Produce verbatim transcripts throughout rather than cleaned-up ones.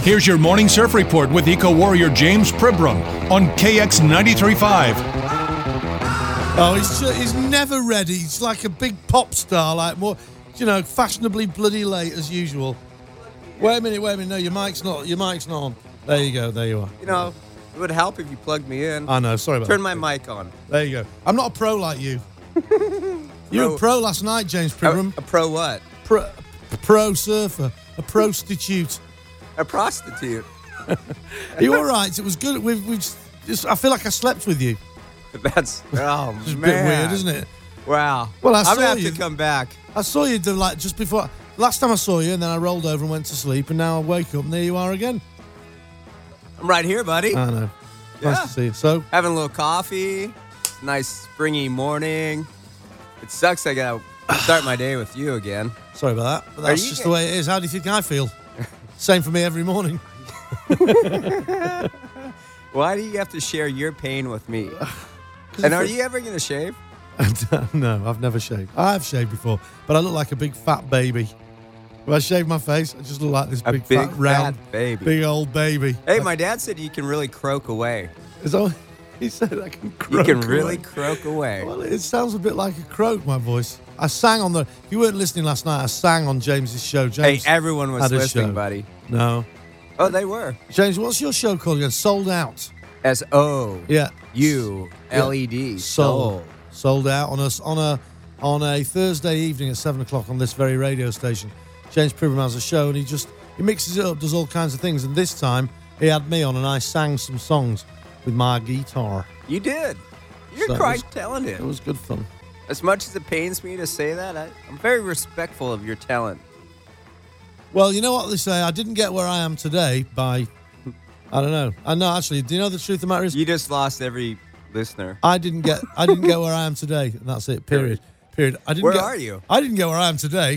Here's your morning surf report with Eco Warrior James Pribram on K X ninety-three point five. Oh, he's, he's never ready. He's like a big pop star, like more, you know, fashionably bloody late as usual. Wait a minute, wait a minute. No, your mic's not. Your mic's not on. There you go. There you are. You know, it would help if you plugged me in. I know. Sorry about Turn that. my mic on. There you go. I'm not a pro like you. You were a pro last night, James Pribram. A, a pro what? Pro, pro surfer. A prostitute. A prostitute. Are you all right? It was good. We've, we've just, I feel like I slept with you. That's oh It's a man, bit weird, isn't it? Wow. Well, I I'm saw gonna have you. to come back. I saw you do like just before. Last time I saw you, and then I rolled over and went to sleep, and now I wake up, and there you are again. I'm right here, buddy. I know. Yeah. Nice to see you. So, Having a little coffee. Nice springy morning. It sucks. I gotta start my day with you again. sorry about that. But Are that's you just get- the way it is. How do you think I feel? Same for me every morning. Why do you have to share your pain with me? And are you ever gonna shave? No, I've never shaved. I have shaved before, but I look like a big fat baby. If I shave my face, I just look like this A big, big, fat, round, fat baby. big old baby. Hey, my dad said you can really croak away. Is that, he said I can You croak can really away. croak away. Well, it sounds a bit like a croak, my voice. I sang on the... If you weren't listening last night, I sang on James's show. Hey, James everyone was had a listening, show. buddy. No. Oh, they were. James, what's your show called again? Sold Out. S O Yeah. U L E D. Sold. Sold out on us on a on a Thursday evening at seven o'clock on this very radio station. James Pribram has a show, and he just he mixes it up, does all kinds of things. And this time he had me on, and I sang some songs with my guitar. You did. You're So it quite was- talented. It was good fun. As much as it pains me to say that, I, I'm very respectful of your talent. Well, you know what they say. I didn't get where I am today by, I don't know. I know actually. Do you know the truth of the matter is? You just lost every listener. I didn't get. I didn't get where I am today, and that's it. Period. Period. I didn't Where get, are you? I didn't get where I am today.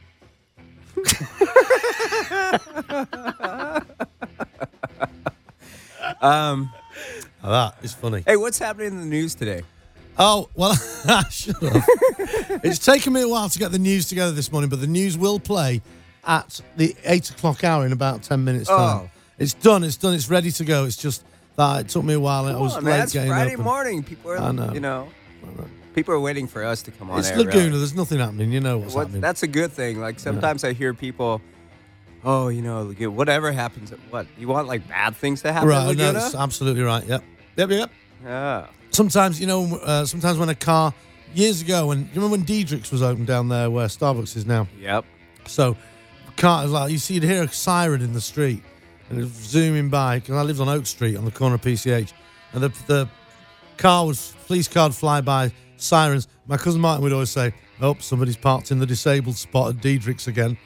Um, Oh, that is funny. hey, what's happening in the news today? Oh, well, shut up. It's taken me a while to get the news together this morning, but the news will play at the eight o'clock hour in about ten minutes' time. Oh. It's done. It's done. It's ready to go. It's just that it took me a while. And I Come was on, late man. It's getting Friday up. and- morning. People are, I know. you know, people are waiting for us to come on It's air. Laguna. really. There's nothing happening. You know what's What, happening. that's a good thing. Like sometimes I hear people, oh, you know, Laguna- whatever happens, at what you want like bad things to happen. right. in No, Laguna? that's absolutely right. Yep. Yep. Yep. Yeah. Sometimes, you know, uh, sometimes when a car, years ago, when you remember when Diedrich's was open down there where Starbucks is now? Yep. So, car, like, you see, you'd hear a siren in the street and it was zooming by, because I lived on Oak Street on the corner of P C H, and the, the car was, police car would fly by, sirens. My cousin Martin would always say, oh, somebody's parked in the disabled spot at Diedrich's again.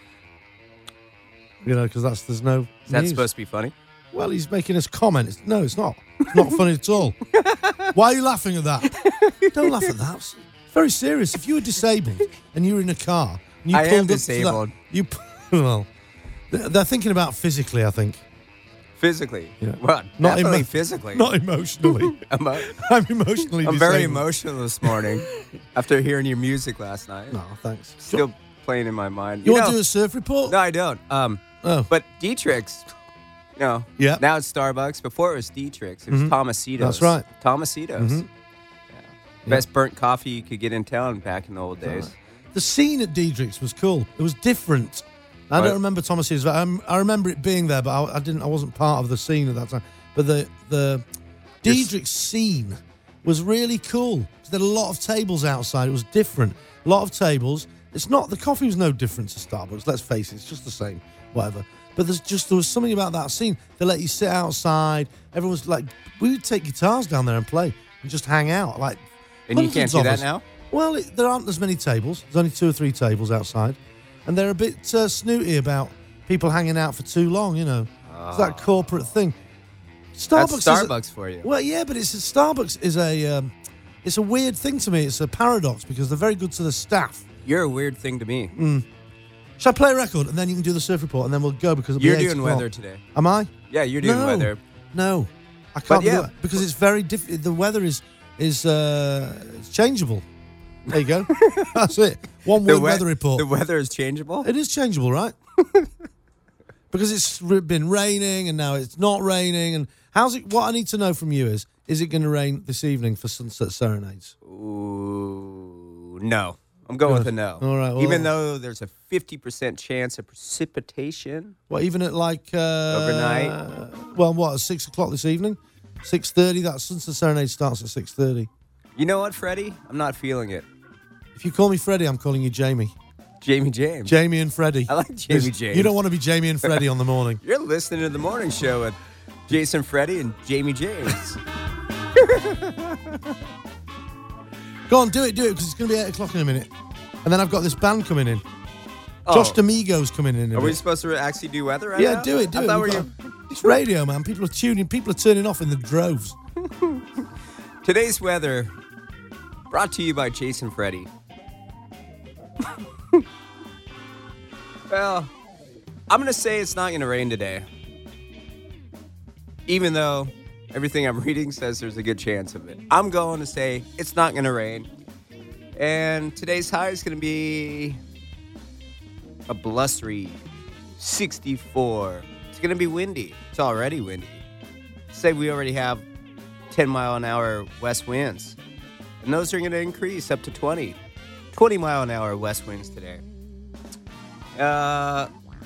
You know, because that's, there's no Is that news. supposed to be funny? Well, he's making us comment. It's, no, it's not. It's not funny at all. Why are you laughing at that? Don't laugh at that. It's very serious. If you were disabled and you were in a car and you I am pulled up disabled. to that, you well, they're they're thinking about physically, I think, Physically. Yeah. Well, Not definitely emo- physically. not emotionally. Emo- I'm emotionally. I'm very disabled. emotional this morning after hearing your music last night. No, thanks. Still playing in my mind. You, You want know- to do a surf report? No, I don't. Um, Oh, But Dietrich's, you know, Yeah. now it's Starbucks. Before it was Dietrich's, it was Mhm. Tomasito's. That's right. Tomasito's. Mhm. Yeah. Best burnt coffee you could get in town back in the old days. the scene at Diedrich's was cool. It was different. I Right. don't remember Thomas's. I, I remember it being there, but I, I didn't. I wasn't part of the scene at that time. But the the You're s- Diedrich's scene was really cool. There were a lot of tables outside. It was different. A lot of tables. It's not the coffee was no different to Starbucks. Let's face it, it's just the same. Whatever. But there's just there was something about that scene. They let you sit outside. Everyone's like, we would take guitars down there and play and just hang out. Like, And you hundreds can't do of that us. now? Well, it, there aren't as many tables. There's only two or three tables outside. And they're a bit uh, snooty about people hanging out for too long, you know. It's that corporate thing. Starbucks That's is a- Starbucks for you. well, yeah, but it's Starbucks is a um, it's a weird thing to me. It's a paradox because they're very good to the staff. You're a weird thing to me. Mm. Shall I play a record and then you can do the surf report and then we'll go because it'll You're be eight doing o'clock. weather today. Am I? Yeah, you're doing no, weather. No, I But can't yeah. do it because it's very diff- The weather is is uh, it's changeable. There you go. That's it. One The word we- weather report. The weather is changeable? It is changeable, right? Because it's r- been raining and now it's not raining. And how's it? What I need to know from you is: is it going to rain this evening for Sunset Serenades? Ooh, no. I'm going with a no. All right. Well, even though there's a fifty percent chance of precipitation. Well, even at like uh, overnight. Well, what? At six o'clock this evening? Six thirty. That Sunset Serenade starts at six thirty. You know what, Freddie? I'm not feeling it. If you call me Freddie, I'm calling you Jamie. Jamie James. Jamie and Freddie. I like Jamie James. You don't want to be Jamie and Freddie on the morning. You're listening to the morning show with Jason Freddie and Jamie James. Go on, do it, do it, because it's going to be eight o'clock in a minute. And then I've got this band coming in. Oh. Josh D'Amigo's coming in. Are we supposed to actually do weather right yeah, now? Yeah, do it, do I it. thought we got, you... It's radio, man. People are tuning. People are turning off in the droves. Today's weather brought to you by Jason Freddie. Well, I'm going to say it's not going to rain today. Even though everything I'm reading says there's a good chance of it. I'm going to say it's not going to rain. And today's high is going to be a blustery sixty-four. It's going to be windy. It's already windy. Say we already have ten mile an hour west winds. And those are going to increase up to twenty. twenty mile an hour west winds today. Uh,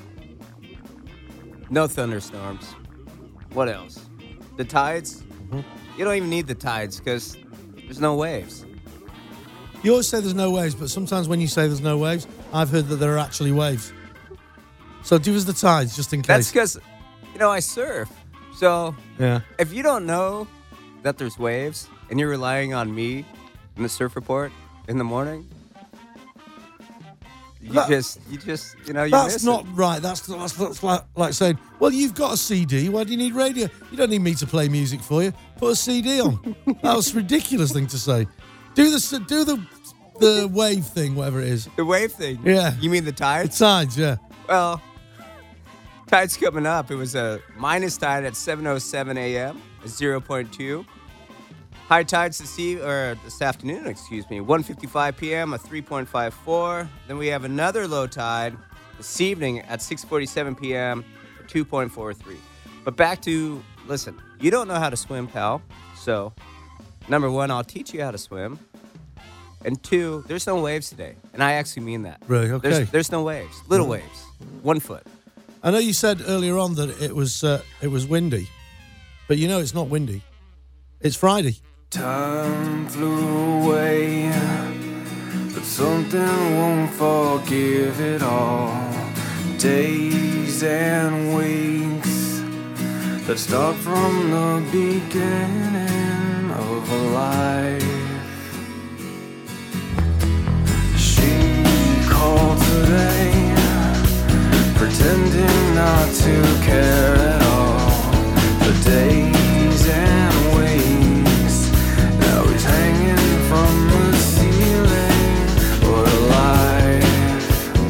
no thunderstorms. What else? The tides? Mm-hmm. You don't even need the tides because there's no waves. You always say there's no waves, but sometimes when you say there's no waves, I've heard that there are actually waves. So give us the tides just in case. That's because, you know, I surf. So yeah. If you don't know that there's waves and you're relying on me in the surf report in the morning, you that, just, you just, you know, you That's miss not it. right. That's, that's, that's like, like saying, well, you've got a C D. Why do you need radio? You don't need me to play music for you. Put a C D on. That was a ridiculous thing to say. Do the, do the, the wave thing, whatever it is. The wave thing? Yeah. You mean the tides? The tides, yeah. Well, tides coming up. It was a minus tide at seven oh seven a.m., a zero point two. High tides this, eve- or this afternoon, excuse me, one fifty-five p.m., a three point five four. Then we have another low tide this evening at six forty-seven p.m., a two point four three. But back to, listen, you don't know how to swim, pal. So, number one, I'll teach you how to swim. And two, there's no waves today. And I actually mean that. Really? Okay. There's, there's no waves. Little waves. One foot. I know you said earlier on that it was uh, it was windy, but you know it's not windy. It's Friday. Time flew away, but something won't forgive it all. Days and weeks that start from the beginning of a life. She called today, pretending not to care at all. The days and weeks, now he's hanging from the ceiling. What a life,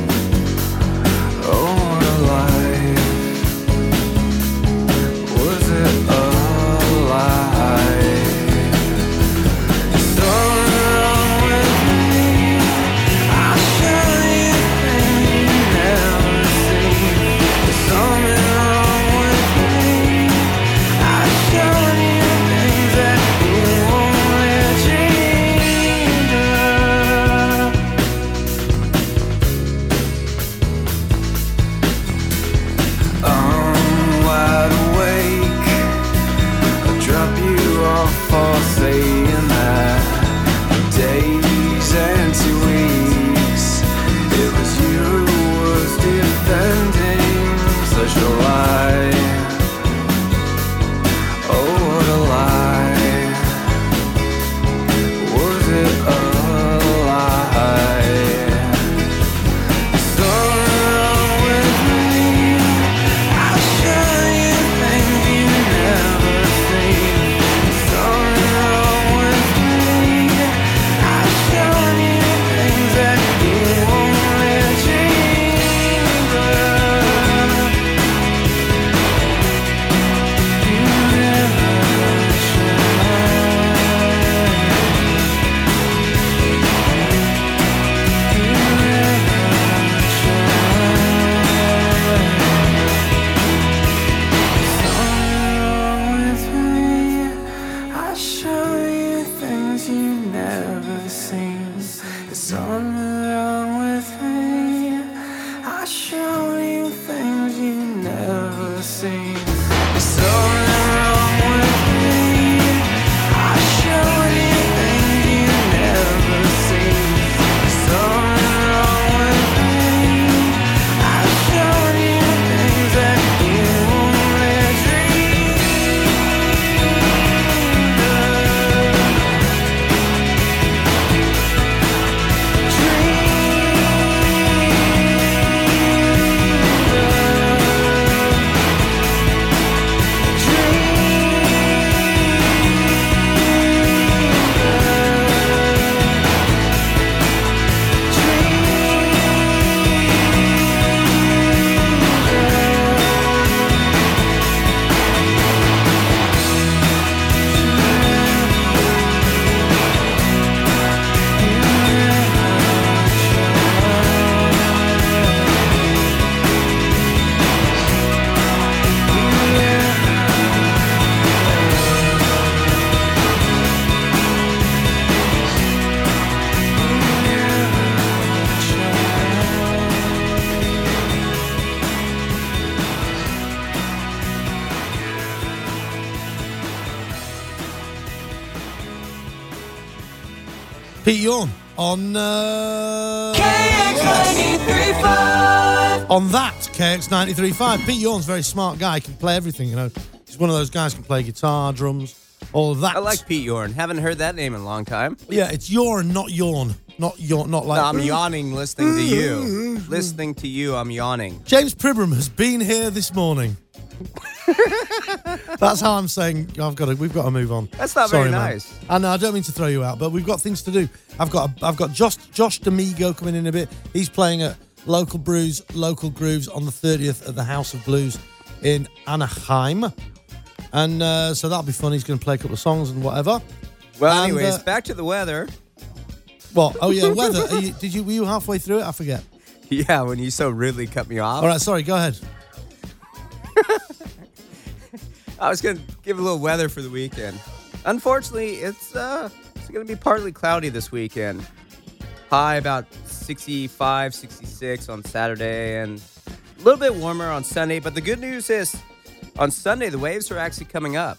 oh what a life. Was it a life? Something wrong with me, I'm sure you think you never see. Something Pete Yorn on uh, K X ninety-three point five. on that K X ninety-three point five. Pete Yorn's a very smart guy. He can play everything. You know, he's one of those guys who can play guitar, drums, all of that. I like Pete Yorn. Haven't heard that name in a long time. Yeah, it's Yorn, not yawn, not yawn, not like. No, I'm yawning listening to you. Listening to you, I'm yawning. James Pribram has been here this morning. That's how I'm saying. I've got to. We've got to move on. That's not Sorry, very man. nice. I know. I don't mean to throw you out, but we've got things to do. I've got. A, I've got Josh Josh D'Amigo coming in a bit. He's playing at Local Brews, Local Grooves on the thirtieth at the House of Blues in Anaheim, and uh, so that'll be fun. He's going to play a couple of songs and whatever. Well, And, anyways, uh, back to the weather. What? Oh yeah, weather. Are you, did you? Were you halfway through it? I forget. Yeah, when you so rudely cut me off. All right. Sorry. Go ahead. I was going to give a little weather for the weekend. Unfortunately, it's uh, it's going to be partly cloudy this weekend. High about sixty-five, sixty-six on Saturday, and a little bit warmer on Sunday. But the good news is, on Sunday, the waves are actually coming up.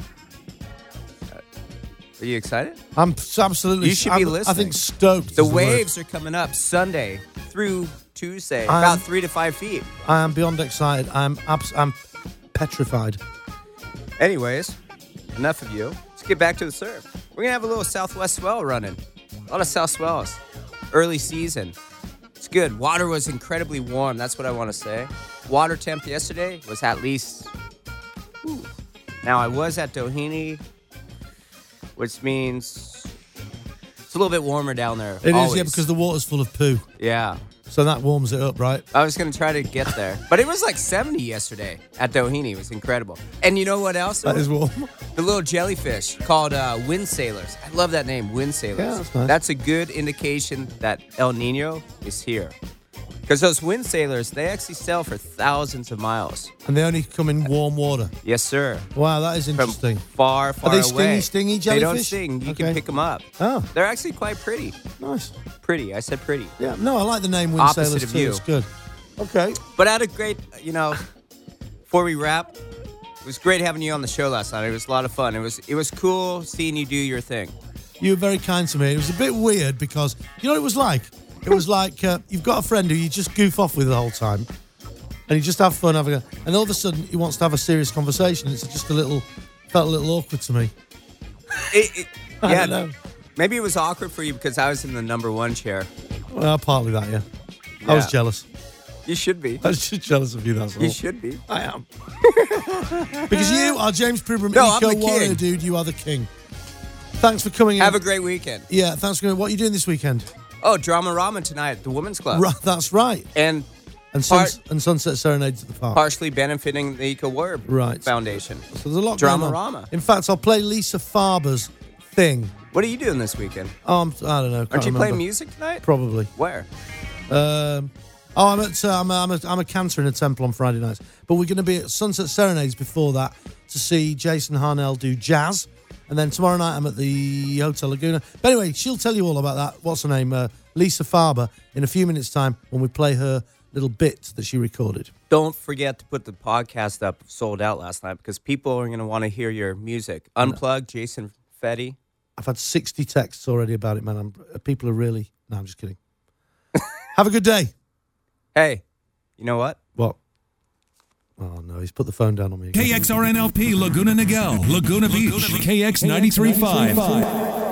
Uh, are you excited? I'm s- absolutely. You should be I'm, listening. I think stoked. The is word. waves are coming up Sunday through Tuesday, I'm- about three to five feet. I am beyond excited. I'm abs- I'm petrified. Anyways, enough of you. Let's get back to the surf. We're going to have a little southwest swell running. A lot of south swells. Early season. It's good. Water was incredibly warm. That's what I want to say. Water temp yesterday was at least... Whew. Now, I was at Doheny, which means it's a little bit warmer down there. It always. is, yeah, because the water's full of poo. Yeah. So that warms it up, right? I was going to try to get there. But it was like seventy yesterday at Doheny. It was incredible. And you know what else? That is warm. The little jellyfish called uh, wind sailors. I love that name, wind sailors. Yeah, that's nice. That's a good indication that El Nino is here. Because those wind sailors, they actually sail for thousands of miles. And they only come in warm water. Yes, sir. Wow, that is From interesting. far, far they away. stingy, stingy They don't jellyfish? sting. You Okay. can pick them up. Oh, They're actually quite pretty. nice. Pretty. I said pretty. Yeah, no, I like the name Wind Opposite Sailors of too. you. It's good. Okay. But I had a great, you know, before we wrap, it was great having you on the show last night. It was a lot of fun. It was it was cool seeing you do your thing. You were very kind to me. It was a bit weird because, you know what it was like? It was like uh, you've got a friend who you just goof off with the whole time. And you just have fun having a... And all of a sudden, he wants to have a serious conversation. It's just a little... Felt a little awkward to me. It, it, I yeah, don't know. maybe it was awkward for you because I was in the number one chair. Well, partly that, yeah. I was Yeah. jealous. You should be. I was just jealous of you, that's all. You should be. I am. Because you are James Pribram, No, I'm Eco the Warrior, king. dude. You are the king. Thanks for coming in. Have a great weekend. Yeah, thanks for coming. What are you doing this weekend? Oh, Drama Ramen tonight at the Women's Club. Right, that's right. And And, sun- Part- and Sunset Serenades at the park. partially benefiting the Eco Warrior Right. Foundation. So there's a lot Drama going on. Rama. In fact, I'll play Lisa Farber's thing. What are you doing this weekend? Um, I don't know. Can't Aren't you remember. playing music tonight? Probably. Where? Um, oh, I'm at uh, I'm, a, I'm, a, I'm a cantor in a temple on Friday nights. But we're going to be at Sunset Serenades before that to see Jason Harnell do jazz. And then tomorrow night I'm at the Hotel Laguna. But anyway, she'll tell you all about that. What's her name? Uh, Lisa Farber in a few minutes' time when we play her little bit that she recorded. Don't forget to put the podcast up sold out last night because people are going to want to hear your music. Unplugged, Jason Fetty. I've had sixty texts already about it, man. I'm, people are really... No, I'm just kidding. Have a good day. Hey, you know what? What? Oh, no, he's put the phone down on me again. K X R N L P Laguna Niguel, Laguna Beach, K X ninety-three point five.